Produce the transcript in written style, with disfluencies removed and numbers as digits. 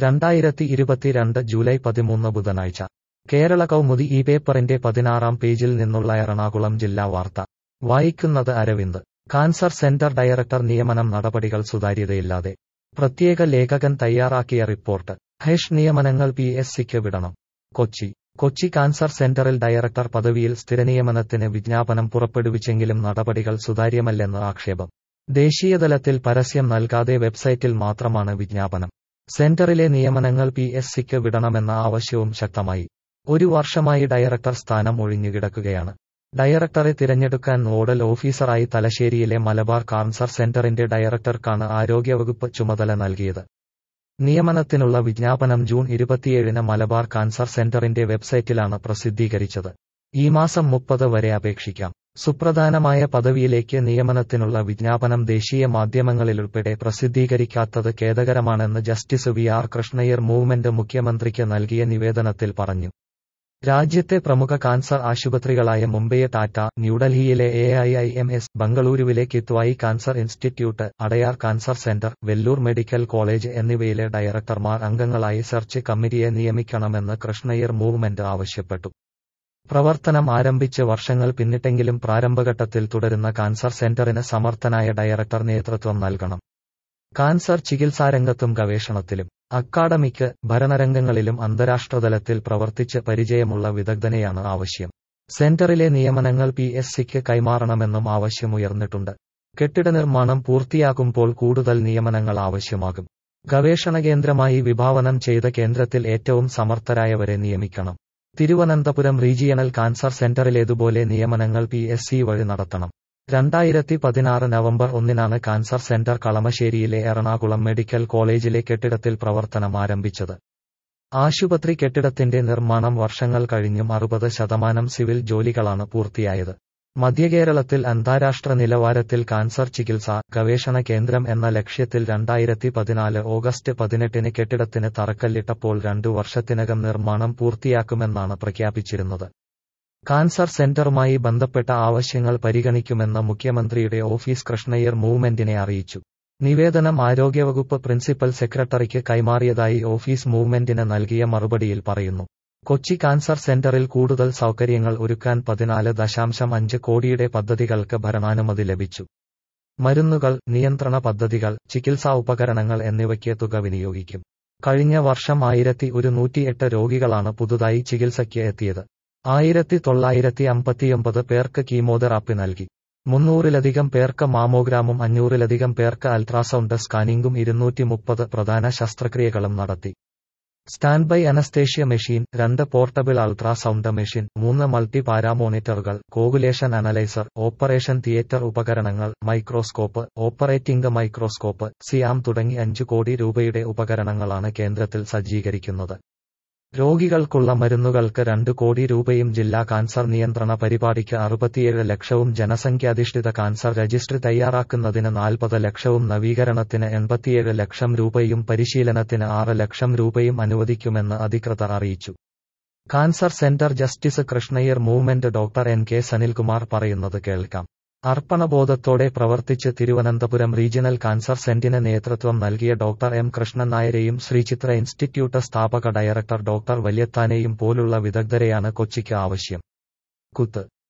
2022 July 13 ബുധനാഴ്ച കേരള കൗമുദി ഈ പേപ്പറിന്റെ 16-ാം പേജിൽ നിന്നുള്ള എറണാകുളം ജില്ലാ വാർത്ത വായിക്കുന്നത് അരവിന്ദ്. കാൻസർ സെന്റർ ഡയറക്ടർ നിയമനം നടപടികൾ സുതാര്യതയില്ലാതെ. പ്രത്യേക ലേഖകൻ തയ്യാറാക്കിയ റിപ്പോർട്ട്. നിയമനങ്ങൾ PSCക്ക് വിടണം. കൊച്ചി കാൻസർ സെന്ററിൽ ഡയറക്ടർ പദവിയിൽ സ്ഥിരനിയമനത്തിന് വിജ്ഞാപനം പുറപ്പെടുവിച്ചെങ്കിലും നടപടികൾ സുതാര്യമല്ലെന്ന് ആക്ഷേപം. ദേശീയതലത്തിൽ പരസ്യം നൽകാതെ വെബ്സൈറ്റിൽ മാത്രമാണ് വിജ്ഞാപനം. സെന്ററിലെ നിയമനങ്ങൾ PSCക്ക് വിടണമെന്ന ആവശ്യവും ശക്തമായി. ഒരു വർഷമായി ഡയറക്ടർ സ്ഥാനം ഒഴിഞ്ഞുകിടക്കുകയാണ്. ഡയറക്ടറെ തിരഞ്ഞെടുക്കാൻ നോഡൽ ഓഫീസറായി തലശ്ശേരിയിലെ മലബാർ കാൻസർ സെന്ററിന്റെ ഡയറക്ടർക്കാണ് ആരോഗ്യവകുപ്പ് ചുമതല നൽകിയത്. നിയമനത്തിനുള്ള വിജ്ഞാപനം ജൂൺ 27-ന് മലബാർ കാൻസർ സെന്ററിന്റെ വെബ്സൈറ്റിലാണ് പ്രസിദ്ധീകരിച്ചത്. ഈ മാസം 30 വരെ അപേക്ഷിക്കാം. സുപ്രധാനമായ പദവിയിലേക്ക് നിയമനത്തിനുള്ള വിജ്ഞാപനം ദേശീയ മാധ്യമങ്ങളിലുൾപ്പെടെ പ്രസിദ്ധീകരിക്കാത്തത് ഖേദകരമാണെന്ന് ജസ്റ്റിസ് VR കൃഷ്ണയ്യർ മൂവ്മെന്റ് മുഖ്യമന്ത്രിക്ക് നൽകിയ നിവേദനത്തിൽ പറഞ്ഞു. രാജ്യത്തെ പ്രമുഖ കാൻസർ ആശുപത്രികളായ മുംബൈ ടാറ്റ, ന്യൂഡൽഹിയിലെ AIIMS, ബംഗളൂരുവിലെ Kidwai cancer institute, Adyar cancer centre, Vellore medical college എന്നിവയിലെ ഡയറക്ടർമാർ അംഗങ്ങളായി സെർച്ച് കമ്മിറ്റിയെ നിയമിക്കണമെന്ന് കൃഷ്ണയ്യർ മൂവ്മെന്റ് ആവശ്യപ്പെട്ടു. പ്രവർത്തനം ആരംഭിച്ച് വർഷങ്ങൾ പിന്നിട്ടെങ്കിലും പ്രാരംഭഘട്ടത്തിൽ തുടരുന്ന കാൻസർ സെന്ററിന് സമർത്ഥനായ ഡയറക്ടർ നേതൃത്വം നൽകണം. കാൻസർ ചികിത്സാരംഗത്തും ഗവേഷണത്തിലും അക്കാഡമിക്, ഭരണരംഗങ്ങളിലും അന്താരാഷ്ട്രതലത്തിൽ പ്രവർത്തിച്ച് പരിചയമുള്ള വിദഗ്ധനെയാണ് ആവശ്യം. സെന്ററിലെ നിയമനങ്ങൾ PSCക്ക് കൈമാറണമെന്നും ആവശ്യമുയർന്നിട്ടുണ്ട്. കെട്ടിട നിർമ്മാണം പൂർത്തിയാകുമ്പോൾ കൂടുതൽ നിയമനങ്ങൾ ആവശ്യമാകും. ഗവേഷണ കേന്ദ്രമായി വിഭാവനം ചെയ്ത കേന്ദ്രത്തിൽ ഏറ്റവും സമർത്ഥരായവരെ നിയമിക്കണം. തിരുവനന്തപുരം റീജിയണൽ കാൻസർ സെന്ററിലേതുപോലെ നിയമനങ്ങൾ PSC വഴി നടത്തണം. 2016 നവംബർ 1-നാണ് കാൻസർ സെന്റർ കളമശ്ശേരിയിലെ എറണാകുളം മെഡിക്കൽ കോളേജിലെ കെട്ടിടത്തിൽ പ്രവർത്തനം ആരംഭിച്ചത്. ആശുപത്രി കെട്ടിടത്തിന്റെ നിർമ്മാണം വർഷങ്ങൾ കഴിഞ്ഞും 60% സിവിൽ ജോലികളാണ് പൂർത്തിയായത്. മധ്യകേരളത്തിൽ അന്താരാഷ്ട്ര നിലവാരത്തിൽ കാൻസർ ചികിത്സാ ഗവേഷണ കേന്ദ്രം എന്ന ലക്ഷ്യത്തിൽ 2014 ഓഗസ്റ്റ് 18-ന് കെട്ടിടത്തിന് തറക്കല്ലിട്ടപ്പോൾ 2 വർഷത്തിനകം നിർമ്മാണം പൂർത്തിയാക്കുമെന്നാണ് പ്രഖ്യാപിച്ചിരുന്നത്. കാൻസർ സെന്ററുമായി ബന്ധപ്പെട്ട ആവശ്യങ്ങൾ പരിഗണിക്കുമെന്ന് മുഖ്യമന്ത്രിയുടെ ഓഫീസ് കൃഷ്ണയ്യർ മൂവ്മെന്റിനെ അറിയിച്ചു. നിവേദനം ആരോഗ്യവകുപ്പ് പ്രിൻസിപ്പൽ സെക്രട്ടറിക്ക് കൈമാറിയതായി ഓഫീസ് മൂവ്മെന്റിന് നൽകിയ മറുപടിയിൽ പറയുന്നു. കൊച്ചി കാൻസർ സെന്ററിൽ കൂടുതൽ സൗകര്യങ്ങൾ ഒരുക്കാൻ 14.5 കോടിയുടെ പദ്ധതികൾക്ക് ഭരണാനുമതി ലഭിച്ചു. മരുന്നുകൾ, നിയന്ത്രണ പദ്ധതികൾ, ചികിത്സാ ഉപകരണങ്ങൾ എന്നിവയ്ക്ക് തുക വിനിയോഗിക്കും. കഴിഞ്ഞ വർഷം 1108 രോഗികളാണ് പുതുതായി ചികിത്സയ്ക്ക് എത്തിയത്. 1959 പേർക്ക് കീമോതെറാപ്പി നൽകി. 300-ലധികം പേർക്ക് മാമോഗ്രാമും 500-ലധികം പേർക്ക് അൾട്രാസൗണ്ട് സ്കാനിംഗും 230 പ്രധാന ശസ്ത്രക്രിയകളും നടത്തി. Stand by anaesthesia machine, 2 portable ultrasound machine, 3 multi പാരാമോണിറ്ററുകൾ, കോഗുലേഷൻ അനലൈസർ, ഓപ്പറേഷൻ തിയേറ്റർ ഉപകരണങ്ങൾ, മൈക്രോസ്കോപ്പ്, ഓപ്പറേറ്റിംഗ് മൈക്രോസ്കോപ്പ്, സിയാം തുടങ്ങി 5 കോടി രൂപയുടെ ഉപകരണങ്ങളാണ് കേന്ദ്രത്തിൽ സജ്ജീകരിക്കുന്നത്. രോഗികൾക്കുള്ള മരുന്നുകൾക്ക് 2 കോടി രൂപയും ജില്ലാ കാൻസർ നിയന്ത്രണ പരിപാടിക്ക് 67 ലക്ഷവും ജനസംഖ്യാധിഷ്ഠിത കാൻസർ രജിസ്ട്രി തയ്യാറാക്കുന്നതിന് 40 ലക്ഷവും നവീകരണത്തിന് 87 ലക്ഷം രൂപയും പരിശീലനത്തിന് 6 ലക്ഷം രൂപയും അനുവദിക്കുമെന്ന് അധികൃതർ അറിയിച്ചു. Cancer centre justice Krishna Iyer movement doctor NK Sanilkumar പറയുന്നത് കേൾക്കാം. അർപ്പണബോധത്തോടെ പ്രവർത്തിച്ച് തിരുവനന്തപുരം റീജിയണൽ കാൻസർ സെന്ററിന് നേതൃത്വം നൽകിയ ഡോക്ടർ M കൃഷ്ണൻ നായരെയും ശ്രീചിത്ര ഇൻസ്റ്റിറ്റ്യൂട്ട് സ്ഥാപക ഡയറക്ടർ ഡോക്ടർ വല്യത്താനെയും പോലുള്ള വിദഗ്ധരെയാണ് കൊച്ചിക്ക് ആവശ്യം.